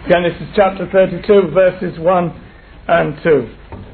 Genesis chapter 32, verses 1 and 2.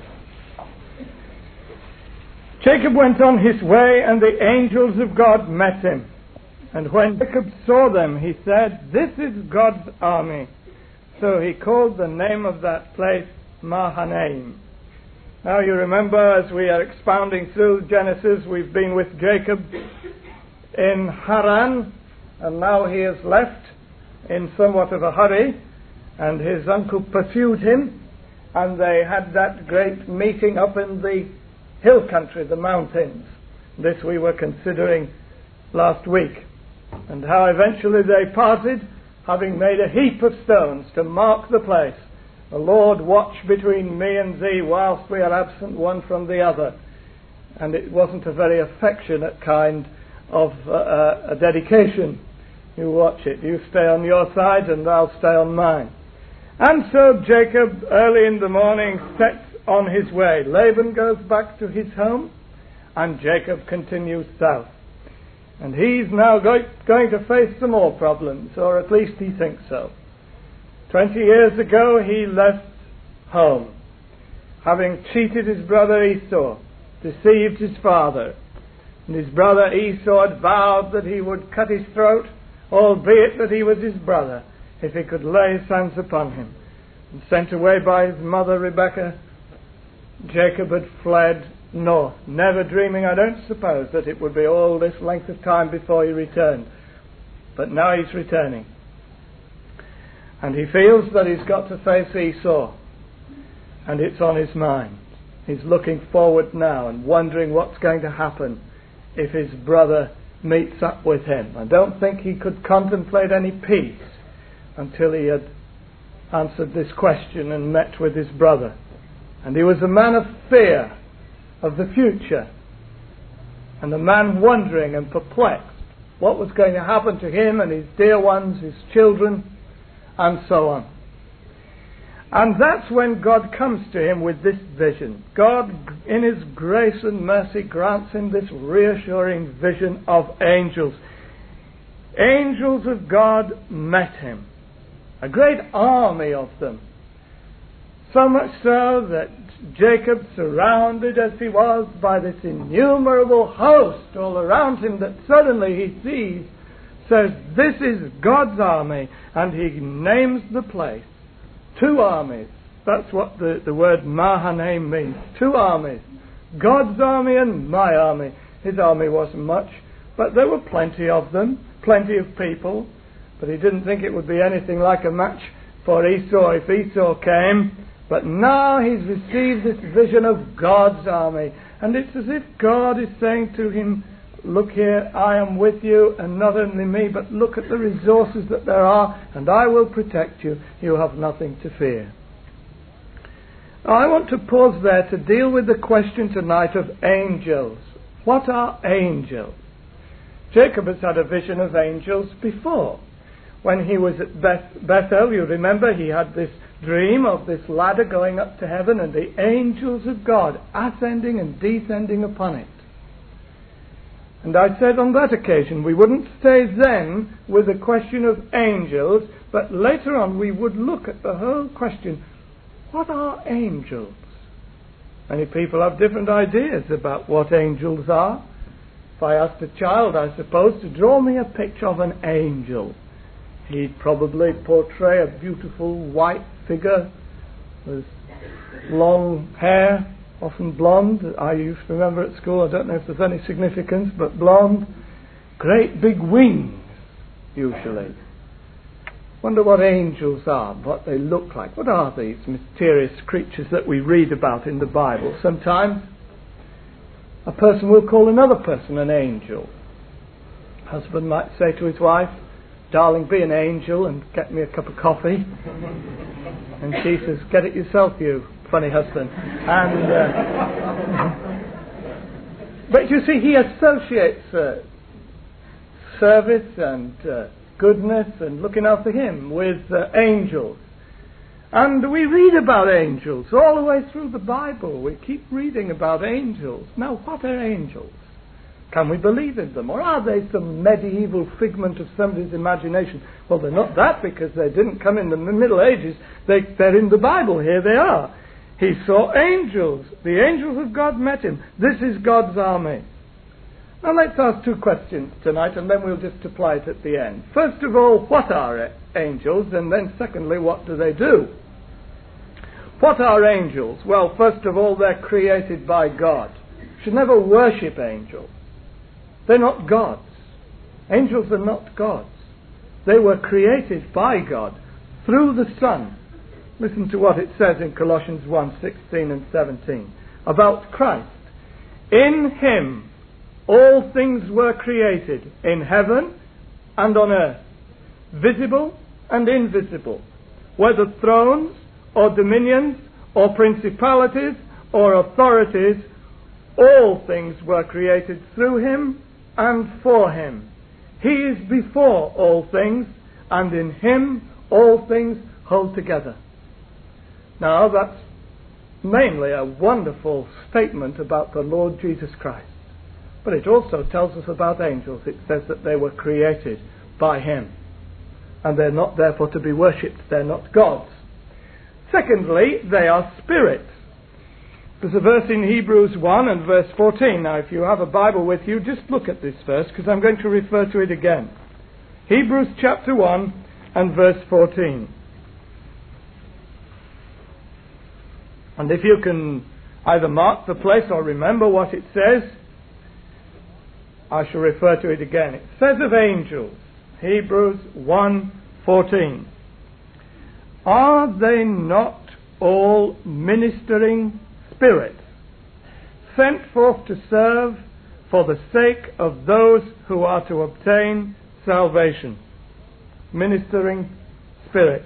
Jacob went on his way, and the angels of God met him. And when Jacob saw them, he said, "This is God's army." So he called the name of that place Mahanaim. Now you remember, as we are expounding through Genesis, we've been with Jacob in Haran, and now he has left in somewhat of a hurry, and his uncle pursued him, and they had that great meeting up in the hill country, the mountains. This we were considering last week, and how eventually they parted, having made a heap of stones to mark the place. "The Lord watch between me and thee whilst we are absent one from the other." And it wasn't a very affectionate kind of a dedication. You watch it. You stay on your side and I'll stay on mine. And so Jacob, early in the morning, sets on his way. Laban goes back to his home, and Jacob continues south. And he's now going to face some more problems, or at least he thinks so. 20 years ago he left home, having cheated his brother Esau, deceived his father. And his brother Esau had vowed that he would cut his throat, albeit that he was his brother, if he could lay his hands upon him. And sent away by his mother Rebekah, Jacob had fled north, never dreaming, I don't suppose, that it would be all this length of time before he returned. But now he's returning. And he feels that he's got to face Esau, and it's on his mind. He's looking forward now and wondering what's going to happen if his brother meets up with him. I don't think he could contemplate any peace until he had answered this question and met with his brother. And he was a man of fear of the future, and a man wondering and perplexed what was going to happen to him and his dear ones, his children, and so on. And that's when God comes to him with this vision. God, in his grace and mercy, grants him this reassuring vision of angels. Angels of God met him. A great army of them. So much so that Jacob, surrounded as he was by this innumerable host all around him that suddenly he sees, says, "This is God's army," and he names the place. Two armies. That's what the word Mahanaim means. Two armies. God's army and my army. His army wasn't much, but there were plenty of them, plenty of people. But he didn't think it would be anything like a match for Esau if Esau came. But now he's received this vision of God's army. And it's as if God is saying to him, "Look here, I am with you, and not only me, but look at the resources that there are, and I will protect you. You have nothing to fear." Now, I want to pause there to deal with the question tonight of angels. What are angels? Jacob has had a vision of angels before. When he was at Bethel, you remember, he had this dream of this ladder going up to heaven and the angels of God ascending and descending upon it. And I said on that occasion we wouldn't stay then with the question of angels, but later on we would look at the whole question, what are angels? Many people have different ideas about what angels are. If I asked a child, I suppose, to draw me a picture of an angel, he'd probably portray a beautiful white figure with long hair, often blonde. I used to remember at school, I don't know if there's any significance, but blonde, great big wings, usually. Wonder what angels are, what they look like. What are these mysterious creatures that we read about in the Bible? Sometimes a person will call another person an angel. Husband might say to his wife, "Darling, be an angel and get me a cup of coffee." And she says, "Get it yourself, you funny husband." And but you see, he associates service and goodness and looking after him with angels. And we read about angels all the way through the Bible. We keep reading about angels. Now, what are angels? Can we believe in them? Or are they some medieval figment of somebody's imagination? Well, they're not that, because they didn't come in the Middle Ages. They're in the Bible. Here they are. He saw angels. The angels of God met him. This is God's army. Now let's ask two questions tonight, and then we'll just apply it at the end. First of all, what are angels? And then secondly, what do they do? What are angels? Well, first of all, they're created by God. You should never worship angels. They're not gods. Angels are not gods. They were created by God through the Son. Listen to what it says in Colossians 1:16 and 17 about Christ. In him all things were created, in heaven and on earth, visible and invisible, whether thrones or dominions or principalities or authorities, all things were created through him and for him. He is before all things, and in him all things hold together. Now, that's mainly a wonderful statement about the Lord Jesus Christ. But it also tells us about angels. It says that they were created by him, and they're not therefore to be worshipped. They're not gods. Secondly, they are spirits. There's a verse in Hebrews 1 and verse 14. Now, if you have a Bible with you, just look at this verse, because I'm going to refer to it again. Hebrews chapter 1 and verse 14. And if you can either mark the place or remember what it says, I shall refer to it again. It says of angels, Hebrews 1:14, are they not all ministering spirits, sent forth to serve for the sake of those who are to obtain salvation? Ministering spirits.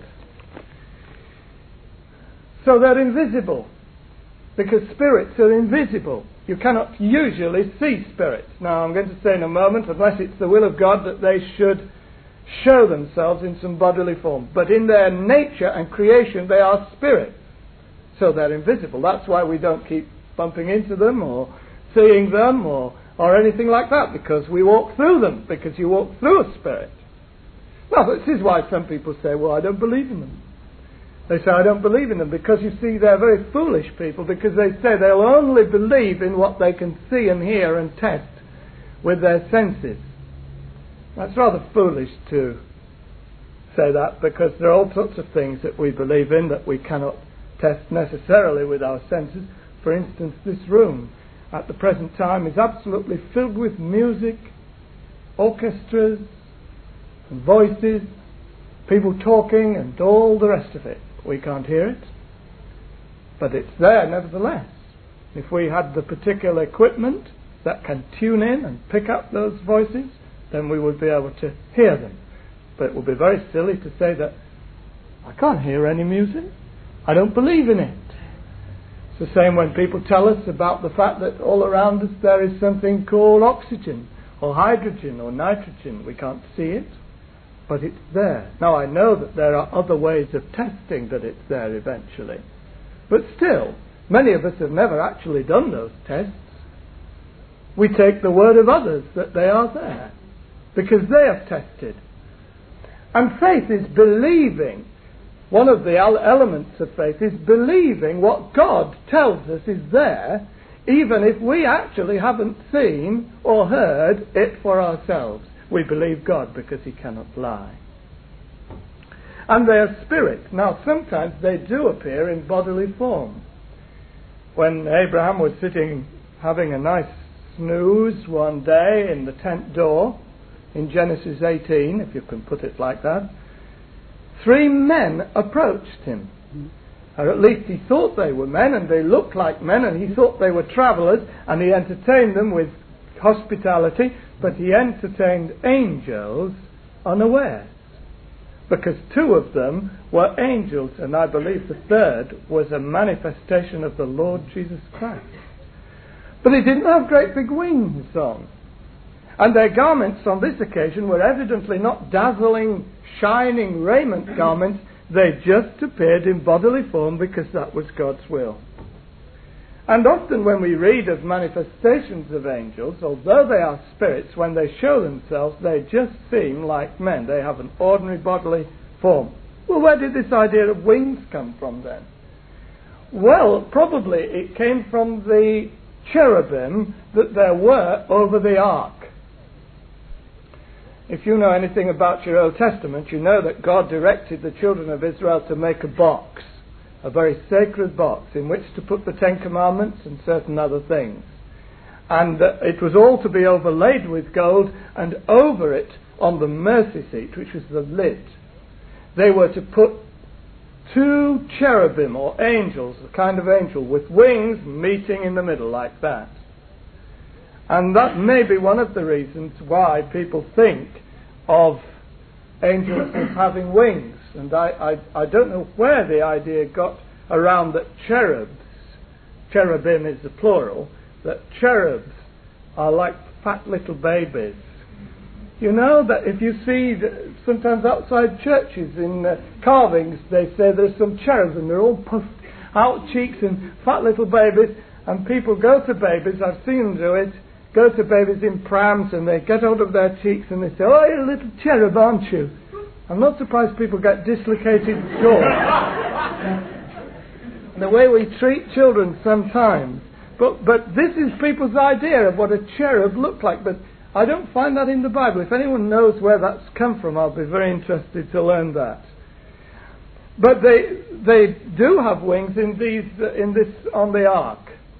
So they're invisible, because spirits are invisible. You cannot usually see spirits. Now, I'm going to say in a moment, unless it's the will of God, that they should show themselves in some bodily form. But in their nature and creation, they are spirits. So they're invisible. That's why we don't keep bumping into them or seeing them or anything like that, because we walk through them, because you walk through a spirit. Well, this is why some people say, well, I don't believe in them. They say, I don't believe in them, because you see, they're very foolish people, because they say they'll only believe in what they can see and hear and test with their senses. That's rather foolish to say that, because there are all sorts of things that we believe in that we cannot test necessarily with our senses. For instance, this room at the present time is absolutely filled with music, orchestras and voices, people talking and all the rest of it. We can't hear it, but it's there nevertheless. If we had the particular equipment that can tune in and pick up those voices, then we would be able to hear them. But it would be very silly to say that I can't hear any music. I don't believe in it. It's the same when people tell us about the fact that all around us there is something called oxygen or hydrogen or nitrogen. We can't see it, but it's there. Now, I know that there are other ways of testing that it's there eventually. But still, many of us have never actually done those tests. We take the word of others that they are there, because they have tested. And faith is believing. One of the elements of faith is believing what God tells us is there, even if we actually haven't seen or heard it for ourselves. We believe God because he cannot lie. And they are spirits. Now, sometimes they do appear in bodily form. When Abraham was sitting having a nice snooze one day in the tent door, in Genesis 18, if you can put it like that, 3 men approached him. Or at least he thought they were men, and they looked like men, and he thought they were travellers, and he entertained them with hospitality, but he entertained angels unawares, because 2 of them were angels, and I believe the 3rd was a manifestation of the Lord Jesus Christ. But they didn't have great big wings on, and their garments on this occasion were evidently not dazzling, shining raiment garments. They just appeared in bodily form because that was God's will. And often when we read of manifestations of angels, although they are spirits, when they show themselves, they just seem like men. They have an ordinary bodily form. Well, where did this idea of wings come from then? Well, probably it came from the cherubim that there were over the ark. If you know anything about your Old Testament, you know that God directed the children of Israel to make a box, a very sacred box, in which to put the Ten Commandments and certain other things. And it was all to be overlaid with gold, and over it, on the mercy seat, which was the lid, they were to put 2 cherubim, or angels, a kind of angel, with wings meeting in the middle like that. And that may be one of the reasons why people think of angels as having wings. And I don't know where the idea got around that cherubim is the plural, that cherubs are like fat little babies. You know that if you see sometimes outside churches in carvings, they say there's some cherubs and they're all puffed out cheeks and fat little babies, and people go to babies, I've seen them do it, go to babies in prams and they get hold of their cheeks and they say, "Oh, you're a little cherub, aren't you?" I'm not surprised people get dislocated jaws. The way we treat children sometimes. But this is people's idea of what a cherub looked like. But I don't find that in the Bible. If anyone knows where that's come from, I'll be very interested to learn that. But they do have wings in this on the ark.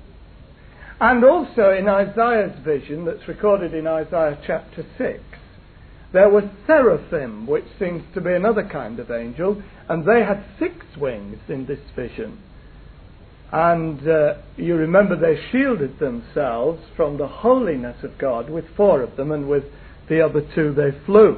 And also in Isaiah's vision, that's recorded in Isaiah chapter 6, there were seraphim, which seems to be another kind of angel, and they had 6 wings in this vision. And you remember they shielded themselves from the holiness of God with 4 of them, and with the other 2 they flew.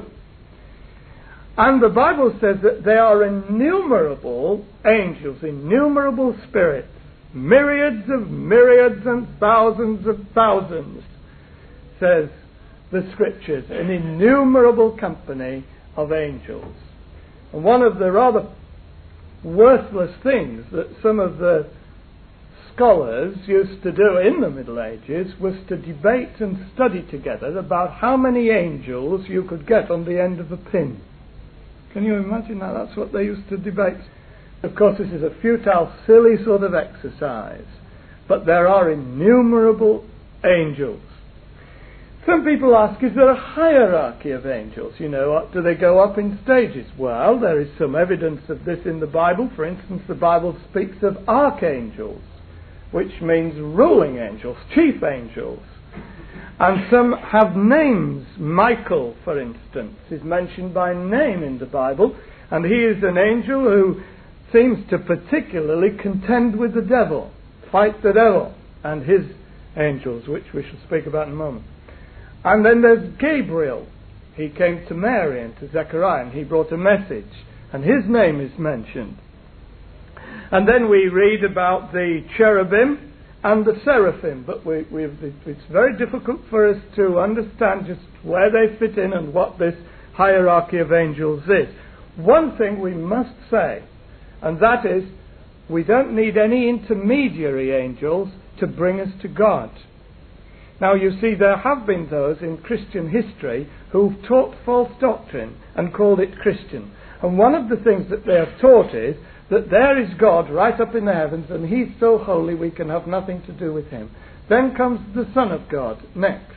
And the Bible says that they are innumerable angels, innumerable spirits, myriads and thousands of thousands, says the Scriptures, an innumerable company of angels. And one of the rather worthless things that some of the scholars used to do in the Middle Ages was to debate and study together about how many angels you could get on the end of a pin. Can you imagine that? That's what they used to debate. Of course, this is a futile, silly sort of exercise. But there are innumerable angels. Some people ask, is there a hierarchy of angels? You know, do they go up in stages? Well, there is some evidence of this in the Bible. For instance, the Bible speaks of archangels, which means ruling angels, chief angels. And some have names. Michael, for instance, is mentioned by name in the Bible, and he is an angel who seems to particularly contend with the devil, fight the devil and his angels, which we shall speak about in a moment. And then there's Gabriel. He came to Mary and to Zechariah, and he brought a message, and his name is mentioned. And then we read about the cherubim and the seraphim, but it's very difficult for us to understand just where they fit in and what this hierarchy of angels is. One thing we must say, and that is, we don't need any intermediary angels to bring us to God. Now you see, there have been those in Christian history who've taught false doctrine and called it Christian. And one of the things that they have taught is that there is God right up in the heavens, and He's so holy we can have nothing to do with Him. Then comes the Son of God next.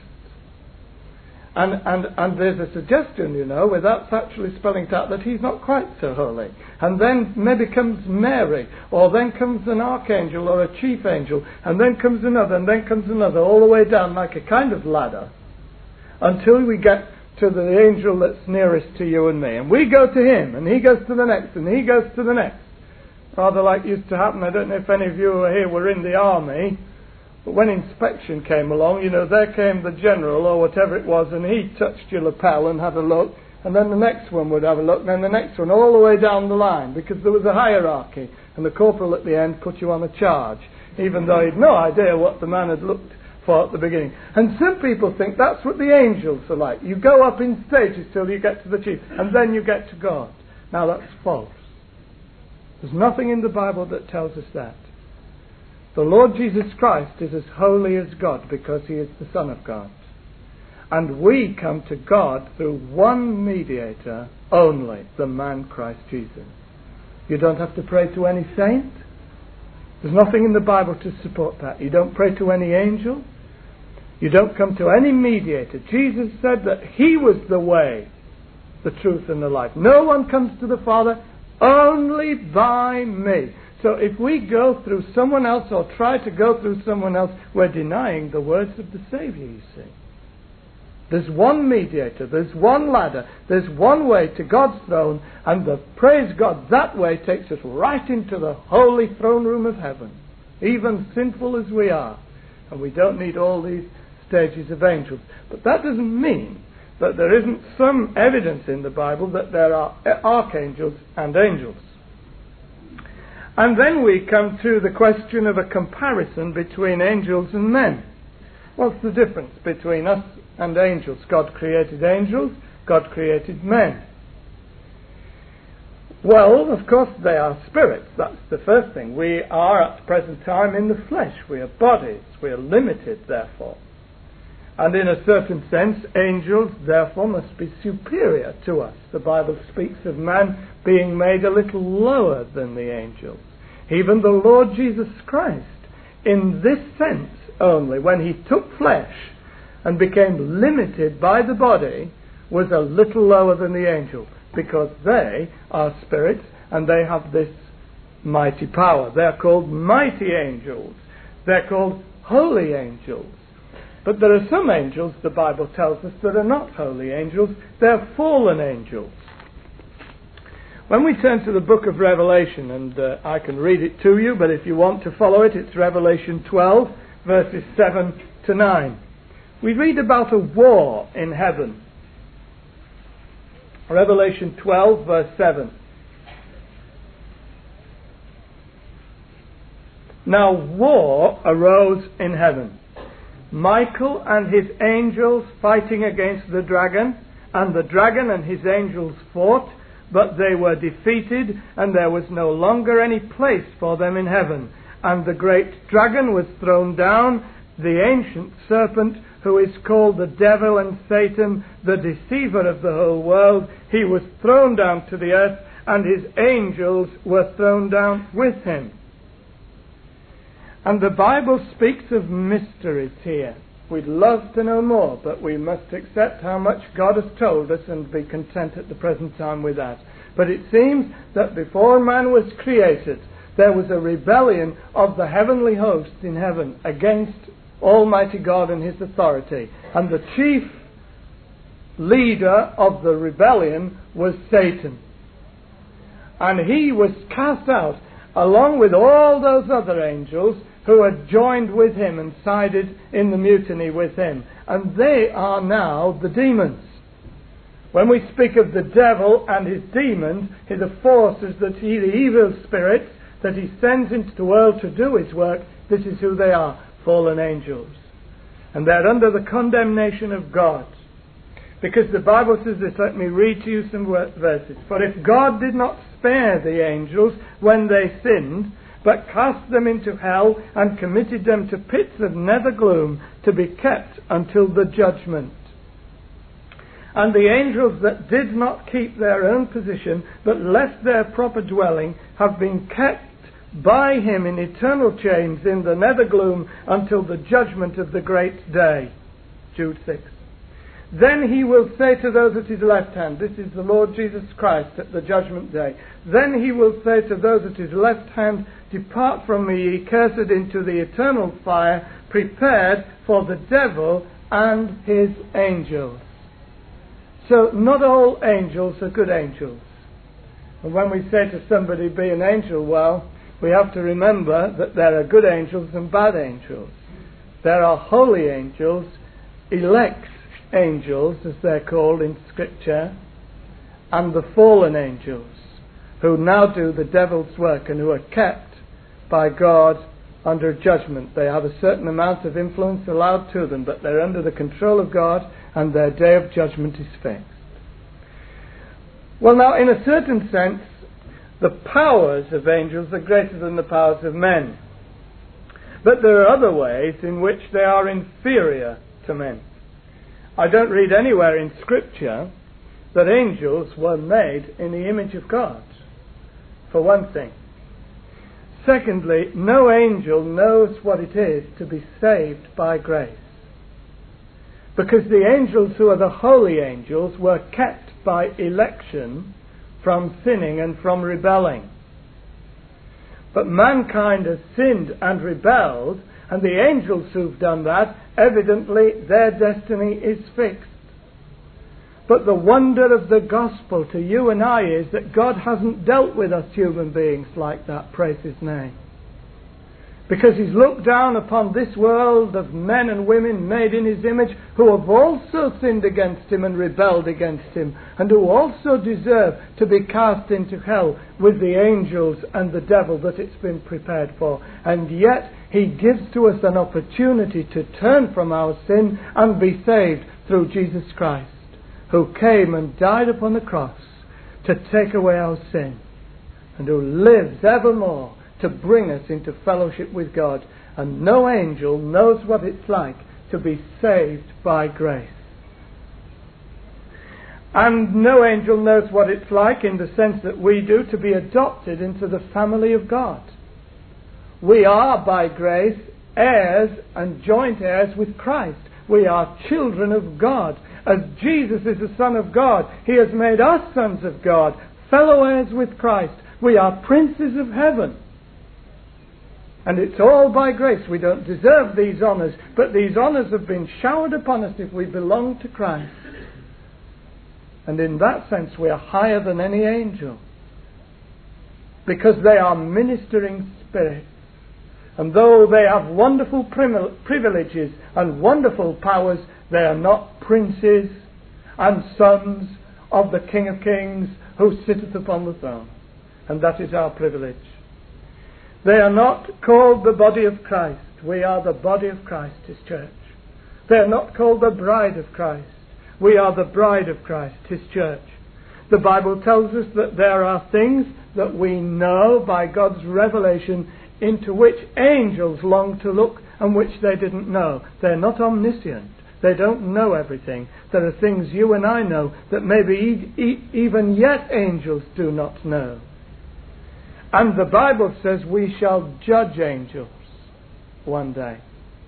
And there's a suggestion, you know, without actually spelling it out, that He's not quite so holy. And then maybe comes Mary, or then comes an archangel or a chief angel, and then comes another, and then comes another, all the way down like a kind of ladder, until we get to the angel that's nearest to you and me. And we go to him, and he goes to the next, and he goes to the next. Rather like used to happen, I don't know if any of you who are here were in the army, but when inspection came along, you know, there came the general or whatever it was, and he touched your lapel and had a look, and then the next one would have a look, and then the next one, all the way down the line, because there was a hierarchy, and the corporal at the end put you on a charge, even though he'd no idea what the man had looked for at the beginning. And some people think that's what the angels are like. You go up in stages till you get to the chief, and then you get to God. Now that's false. There's nothing in the Bible that tells us that. The Lord Jesus Christ is as holy as God because he is the Son of God. And we come to God through one mediator only, the man Christ Jesus. You don't have to pray to any saint. There's nothing in the Bible to support that. You don't pray to any angel. You don't come to any mediator. Jesus said that he was the way, the truth, and the life. No one comes to the Father only by me. So if we go through someone else or try to go through someone else, we're denying the words of the Saviour, you see. There's one mediator, there's one ladder, there's one way to God's throne, and praise God, that way takes us right into the holy throne room of heaven, even sinful as we are. And we don't need all these stages of angels. But that doesn't mean that there isn't some evidence in the Bible that there are archangels and angels. And then we come to the question of a comparison between angels and men. What's the difference between us and angels? God created angels, God created men. Well, of course, they are spirits. That's the first thing. We are at the present time in the flesh. We are bodies. We are limited, therefore. And in a certain sense, angels, therefore, must be superior to us. The Bible speaks of man being made a little lower than the angels. Even the Lord Jesus Christ, in this sense only, when he took flesh and became limited by the body, was a little lower than the angels, because they are spirits and they have this mighty power. They're called mighty angels. They're called holy angels. But there are some angels, the Bible tells us, that are not holy angels. They're fallen angels. When we turn to the book of Revelation, and I can read it to you, but if you want to follow it, it's Revelation 12, verses 7 to 9. We read about a war in heaven. Revelation 12, verse 7. Now war arose in heaven. Michael and his angels fighting against the dragon, and the dragon and his angels fought, but they were defeated, and there was no longer any place for them in heaven. And the great dragon was thrown down, the ancient serpent, who is called the devil and Satan, the deceiver of the whole world. He was thrown down to the earth, and his angels were thrown down with him. And the Bible speaks of mysteries here. We'd love to know more, but we must accept how much God has told us and be content at the present time with that. But it seems that before man was created, there was a rebellion of the heavenly hosts in heaven against Almighty God and his authority. And the chief leader of the rebellion was Satan. And he was cast out along with all those other angels who had joined with him and sided in the mutiny with him. And they are now the demons. When we speak of the devil and his demons, the forces that the evil spirits that he sends into the world to do his work, this is who they are, fallen angels. And they're under the condemnation of God. Because the Bible says this, let me read to you some verses. For if God did not spare the angels when they sinned, but cast them into hell and committed them to pits of nether gloom to be kept until the judgment. And the angels that did not keep their own position, but left their proper dwelling, have been kept by him in eternal chains in the nether gloom until the judgment of the great day. Jude 6. Then he will say to those at his left hand, this is the Lord Jesus Christ at the judgment day. Then he will say to those at his left hand, depart from me, ye cursed, into the eternal fire, prepared for the devil and his angels. So not all angels are good angels. And when we say to somebody, be an angel, well, we have to remember that there are good angels and bad angels. There are holy angels, elect angels, as they're called in Scripture, and the fallen angels, who now do the devil's work and who are kept by God under judgment. They have a certain amount of influence allowed to them, but they're under the control of God, and their day of judgment is fixed. Well, now, in a certain sense, the powers of angels are greater than the powers of men. But there are other ways in which they are inferior to men. I don't read anywhere in Scripture that angels were made in the image of God, for one thing. Secondly, no angel knows what it is to be saved by grace. Because the angels who are the holy angels were kept by election from sinning and from rebelling. But mankind has sinned and rebelled, and the angels who've done that, evidently their destiny is fixed. But the wonder of the gospel to you and I is that God hasn't dealt with us human beings like that, praise His name. Because He's looked down upon this world of men and women made in His image who have also sinned against Him and rebelled against Him, and who also deserve to be cast into hell with the angels and the devil that it's been prepared for. And yet He gives to us an opportunity to turn from our sin and be saved through Jesus Christ, who came and died upon the cross to take away our sin, and who lives evermore to bring us into fellowship with God. And no angel knows what it's like to be saved by grace. And no angel knows what it's like in the sense that we do to be adopted into the family of God. We are, by grace, heirs and joint heirs with Christ. We are children of God. As Jesus is the Son of God, He has made us sons of God, fellow heirs with Christ. We are princes of heaven. And it's all by grace. We don't deserve these honours, but these honours have been showered upon us if we belong to Christ. And in that sense we are higher than any angel, because they are ministering spirits. And though they have wonderful privileges and wonderful powers, they are not princes and sons of the King of Kings who sitteth upon the throne. And that is our privilege. They are not called the body of Christ. We are the body of Christ, His church. They are not called the bride of Christ. We are the bride of Christ, His church. The Bible tells us that there are things that we know by God's revelation into which angels long to look and which they didn't know. They're not omniscient. They don't know everything. There are things you and I know that maybe even yet angels do not know. And the Bible says we shall judge angels one day.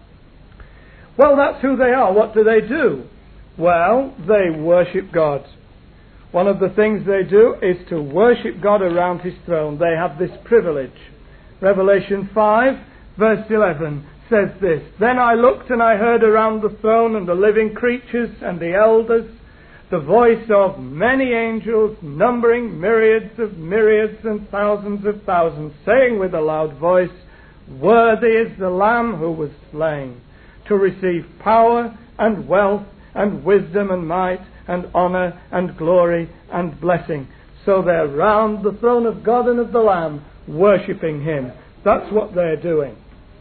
Well, that's who they are. What do they do? Well, they worship God. One of the things they do is to worship God around His throne. They have this privilege. Revelation 5, verse 11 says this: Then I looked and I heard around the throne and the living creatures and the elders the voice of many angels, numbering myriads and thousands of thousands, saying with a loud voice, Worthy is the Lamb who was slain, to receive power and wealth and wisdom and might and honour and glory and blessing. So they're round the throne of God and of the Lamb, worshipping Him. That's what they're doing.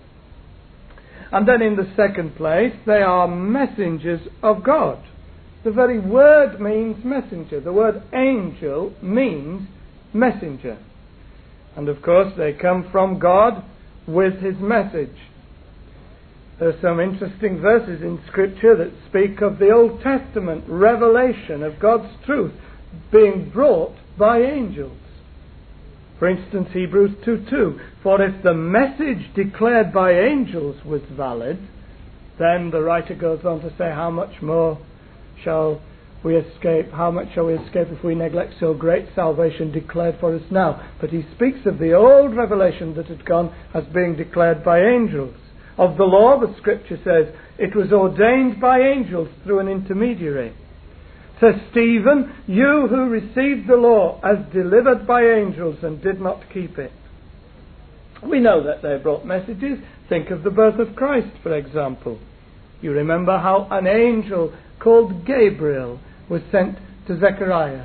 And then in the second place, they are messengers of God. The very word means messenger. The word angel means messenger. And of course they come from God with His message. There are some interesting verses in Scripture that speak of the Old Testament revelation of God's truth being brought by angels. For instance, Hebrews 2:2, For if the message declared by angels was valid, then the writer goes on to say, how much shall we escape if we neglect so great salvation declared for us now? But he speaks of the old revelation that had gone as being declared by angels. Of the law, the Scripture says, it was ordained by angels through an intermediary. Says Stephen, you who received the law as delivered by angels and did not keep it. We know that they brought messages. Think of the birth of Christ, for example. You remember how an angel called Gabriel was sent to Zechariah,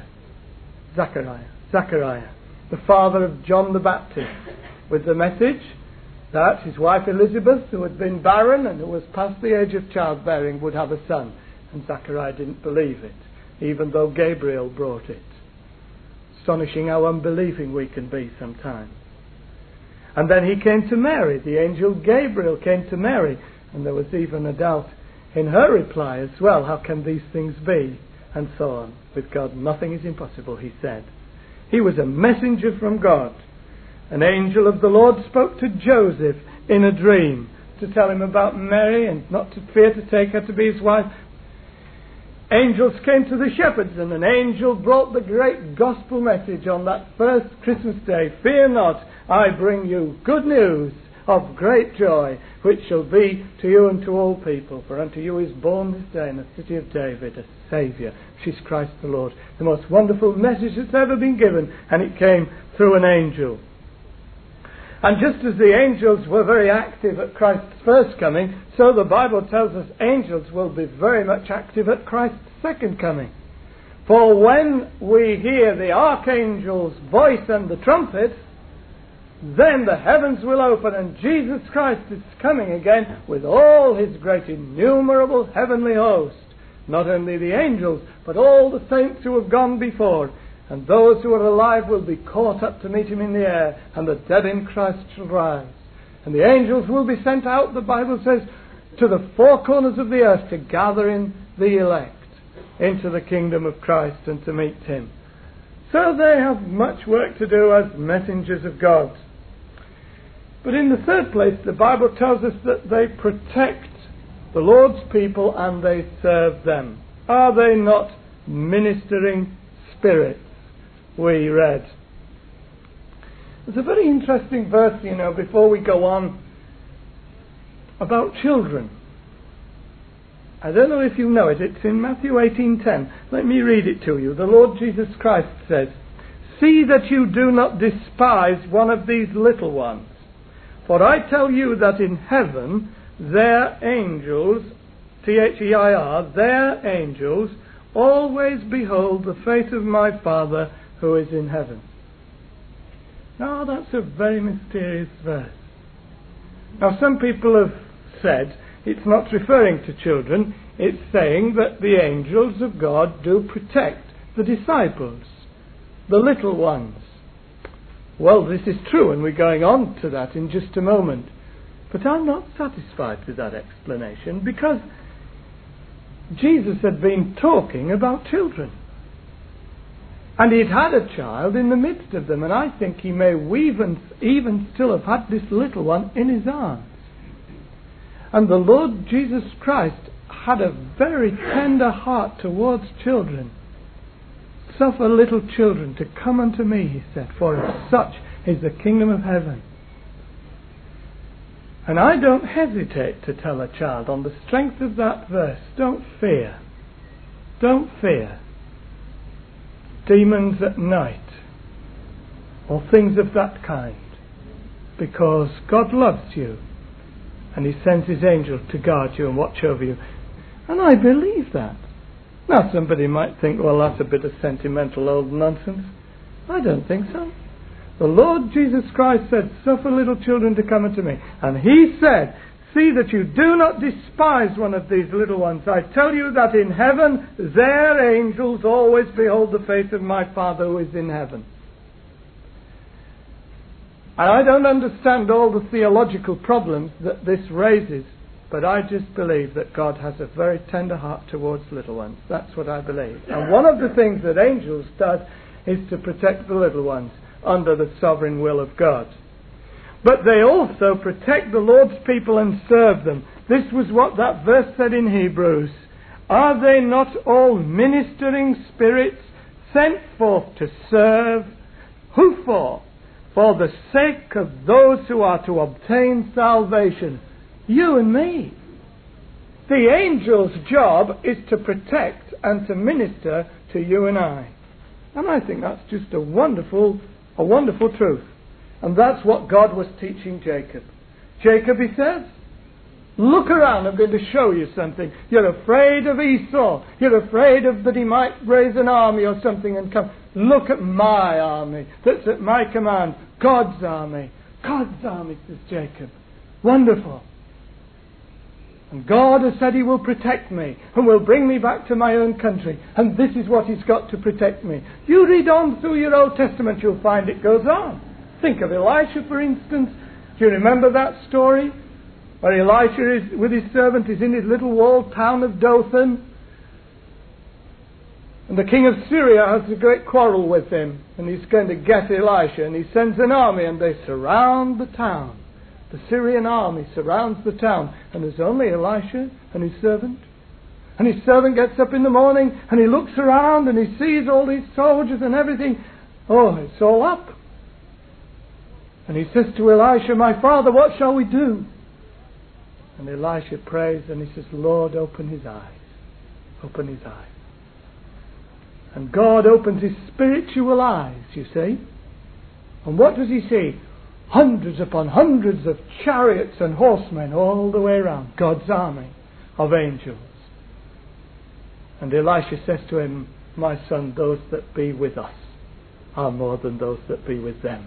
the father of John the Baptist, with the message that his wife Elizabeth, who had been barren and who was past the age of childbearing, would have a son. And Zechariah didn't believe it, even though Gabriel brought it. Astonishing how unbelieving we can be sometimes. And then he came to Mary. The angel Gabriel came to Mary. And there was even a doubt in her reply as well. How can these things be? And so on. With God, nothing is impossible, he said. He was a messenger from God. An angel of the Lord spoke to Joseph in a dream to tell him about Mary and not to fear to take her to be his wife. Angels came to the shepherds, and an angel brought the great gospel message on that first Christmas day. Fear not, I bring you good news of great joy, which shall be to you and to all people. For unto you is born this day in the city of David a Saviour, which is Christ the Lord. The most wonderful message that's ever been given, and it came through an angel. And just as the angels were very active at Christ's first coming, so the Bible tells us angels will be very much active at Christ's second coming. For when we hear the archangel's voice and the trumpet, then the heavens will open and Jesus Christ is coming again with all his great innumerable heavenly host. Not only the angels, but all the saints who have gone before. And those who are alive will be caught up to meet him in the air, and the dead in Christ shall rise. And the angels will be sent out, the Bible says, to the four corners of the earth to gather in the elect into the kingdom of Christ and to meet him. So they have much work to do as messengers of God. But in the third place, the Bible tells us that they protect the Lord's people and they serve them. Are they not ministering spirits? We read. There's a very interesting verse, before we go on, about children. I don't know if you know it. It's in Matthew 18:10. Let me read it to you. The Lord Jesus Christ says, "See that you do not despise one of these little ones. For I tell you that in heaven their angels," T-H-E-I-R, their angels, "always behold the face of my Father who is in heaven." Now that's a very mysterious verse. Now some people have said it's not referring to children, it's saying that the angels of God do protect the disciples, the little ones. Well, this is true, and we're going on to that in just a moment. But I'm not satisfied with that explanation, because Jesus had been talking about children. And he'd had a child in the midst of them, and I think he may even still have had this little one in his arms. And the Lord Jesus Christ had a very tender heart towards children. "Suffer little children to come unto me," he said, "for of such is the kingdom of heaven." And I don't hesitate to tell a child on the strength of that verse, don't fear. Don't fear demons at night or things of that kind, because God loves you and he sends his angel to guard you and watch over you. And I believe that. Now somebody might think, well, that's a bit of sentimental old nonsense. I don't think so. The Lord Jesus Christ said, "Suffer little children to come unto me." And he said, "See that you do not despise one of these little ones. I tell you that in heaven their angels always behold the face of my Father who is in heaven." And I don't understand all the theological problems that this raises, but I just believe that God has a very tender heart towards little ones. That's what I believe. And one of the things that angels does is to protect the little ones under the sovereign will of God. But they also protect the Lord's people and serve them. This was what that verse said in Hebrews. "Are they not all ministering spirits sent forth to serve?" Who for? For the sake of those who are to obtain salvation. You and me. The angel's job is to protect and to minister to you and I. And I think that's just a wonderful truth. And that's what God was teaching Jacob. Jacob, he says, look around, I'm going to show you something. You're afraid of Esau. You're afraid that he might raise an army or something and come. Look at my army that's at my command. God's army. God's army, says Jacob. Wonderful. And God has said he will protect me and will bring me back to my own country. And this is what he's got to protect me. You read on through your Old Testament, you'll find it goes on. Think of Elisha, for instance. Do you remember that story? Where Elisha is with his servant, is in his little walled town of Dothan. And the king of Syria has a great quarrel with him. And he's going to get Elisha. And he sends an army and they surround the town. The Syrian army surrounds the town. And there's only Elisha and his servant. And his servant gets up in the morning and he looks around and he sees all these soldiers and everything. Oh, it's all up. And he says to Elisha, "My father, what shall we do?" And Elisha prays and he says, "Lord, open his eyes. Open his eyes." And God opens his spiritual eyes, you see. And what does he see? Hundreds upon hundreds of chariots and horsemen all the way around. God's army of angels. And Elisha says to him, "My son, those that be with us are more than those that be with them."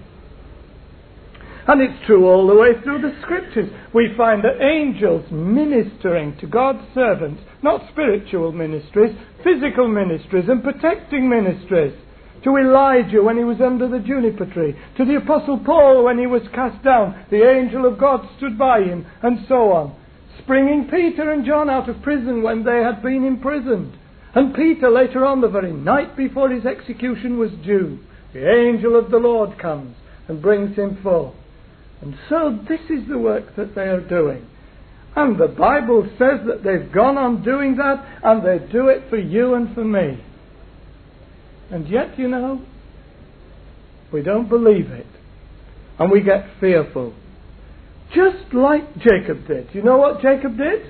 And it's true all the way through the scriptures. We find that angels ministering to God's servants, not spiritual ministries, physical ministries and protecting ministries. To Elijah when he was under the juniper tree. To the Apostle Paul when he was cast down. The angel of God stood by him, and so on. Springing Peter and John out of prison when they had been imprisoned. And Peter later on, the very night before his execution was due, the angel of the Lord comes and brings him forth. And so this is the work that they are doing. And the Bible says that they've gone on doing that, and they do it for you and for me. And yet, you know, we don't believe it. And we get fearful. Just like Jacob did. You know what Jacob did?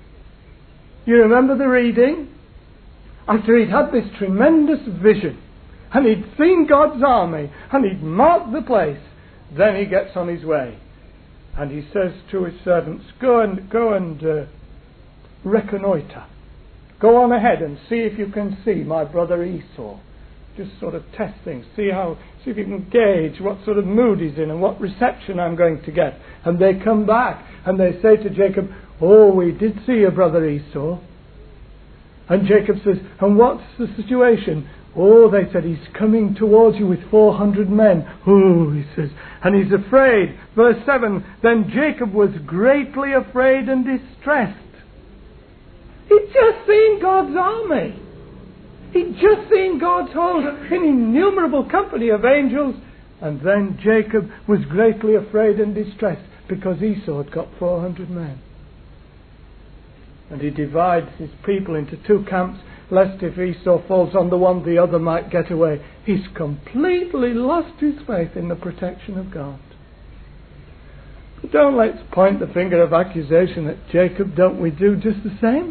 You remember the reading? After he'd had this tremendous vision, and he'd seen God's army, and he'd marked the place, then he gets on his way. And he says to his servants, go and reconnoiter. Go on ahead and see if you can see my brother Esau. Just sort of test things. See if you can gauge what sort of mood he's in and what reception I'm going to get. And they come back and they say to Jacob, "Oh, we did see your brother Esau." And Jacob says, "And what's the situation?" "Oh," they said, "he's coming towards you with 400 men. Oh," he says, and he's afraid. Verse 7, "Then Jacob was greatly afraid and distressed." He'd just seen God's army. He'd just seen God's whole innumerable company of angels. And then Jacob was greatly afraid and distressed because Esau had got 400 men. And he divides his people into two camps, lest if Esau falls on the one, the other might get away. He's completely lost his faith in the protection of God. But don't let's point the finger of accusation at Jacob. Don't we do just the same?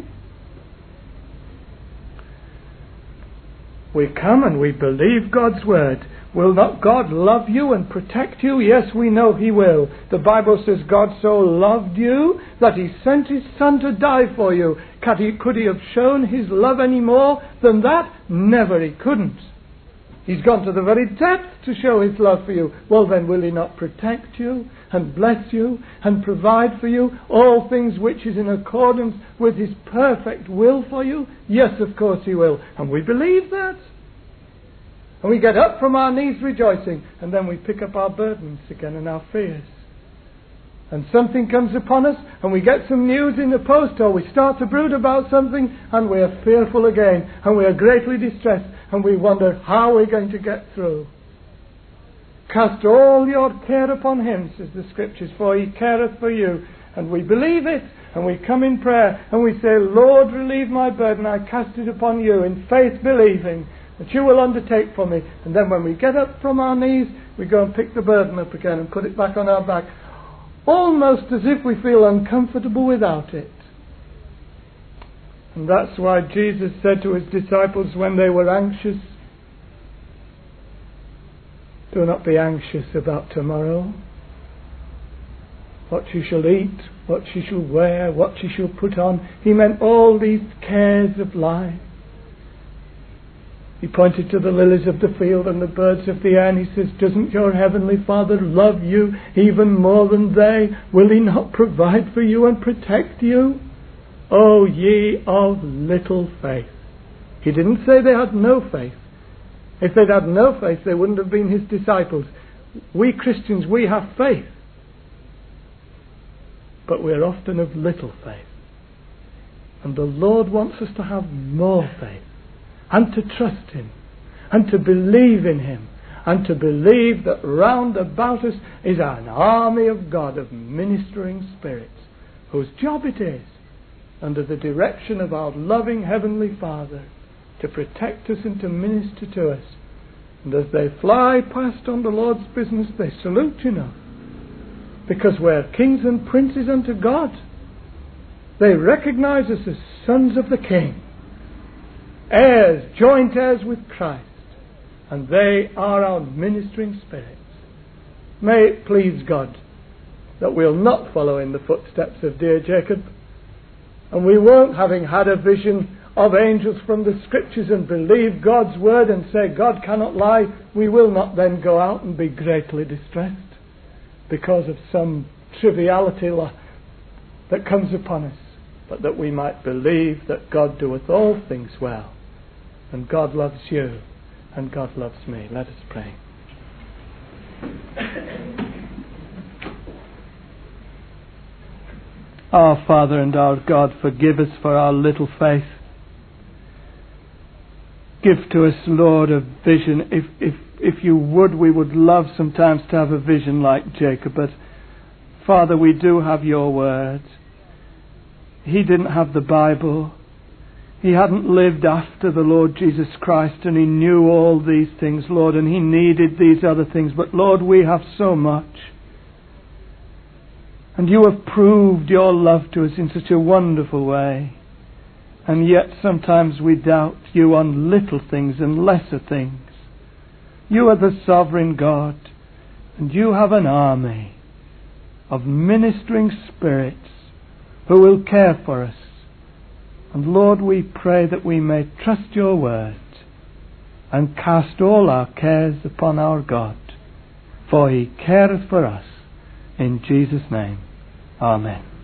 We come and we believe God's word. Will not God love you and protect you? Yes, we know He will. The Bible says God so loved you that He sent His Son to die for you. Could He have shown His love any more than that? Never, He couldn't. He's gone to the very depth to show His love for you. Well then, will He not protect you and bless you and provide for you all things which is in accordance with His perfect will for you? Yes, of course He will. And we believe that. And we get up from our knees rejoicing, and then we pick up our burdens again and our fears. And something comes upon us, and we get some news in the post, or we start to brood about something, and we are fearful again, and we are greatly distressed, and we wonder how we're going to get through. Cast all your care upon Him, says the Scriptures, for He careth for you. And we believe it, and we come in prayer, and we say, Lord, relieve my burden, I cast it upon you, in faith believing that you will undertake for me. And then when we get up from our knees, we go and pick the burden up again and put it back on our back, almost as if we feel uncomfortable without it. And that's why Jesus said to His disciples when they were anxious, do not be anxious about tomorrow, what you shall eat, what you shall wear, what you shall put on. He meant all these cares of life. He pointed to the lilies of the field and the birds of the air, and He says, doesn't your heavenly Father love you even more than they? Will He not provide for you and protect you? O ye of little faith. He didn't say they had no faith. If they'd had no faith, they wouldn't have been His disciples. We Christians, we have faith. but we're often of little faith. And the Lord wants us to have more faith, and to trust Him, and to believe in Him, and to believe that round about us is an army of God, of ministering spirits, whose job it is, under the direction of our loving Heavenly Father, to protect us and to minister to us. And as they fly past on the Lord's business, they salute, because we're kings and princes unto God. They recognize us as sons of the King, heirs, joint heirs with Christ, and they are our ministering spirits. May it please God that we'll not follow in the footsteps of dear Jacob, and we won't, having had a vision of angels from the Scriptures and believe God's word and say God cannot lie, we will not then go out and be greatly distressed because of some triviality that comes upon us, but that we might believe that God doeth all things well, and God loves you, and God loves me. Let us pray. Our Father and our God, forgive us for our little faith. Give to us, Lord, a vision. If you would, we would love sometimes to have a vision like Jacob. But, Father, we do have your word. He didn't have the Bible. He hadn't lived after the Lord Jesus Christ, and he knew all these things, Lord, and he needed these other things. But, Lord, we have so much. And you have proved your love to us in such a wonderful way. And yet sometimes we doubt you on little things and lesser things. You are the sovereign God, and you have an army of ministering spirits who will care for us. And Lord, we pray that we may trust your word and cast all our cares upon our God, for he careth for us. In Jesus' name, amen.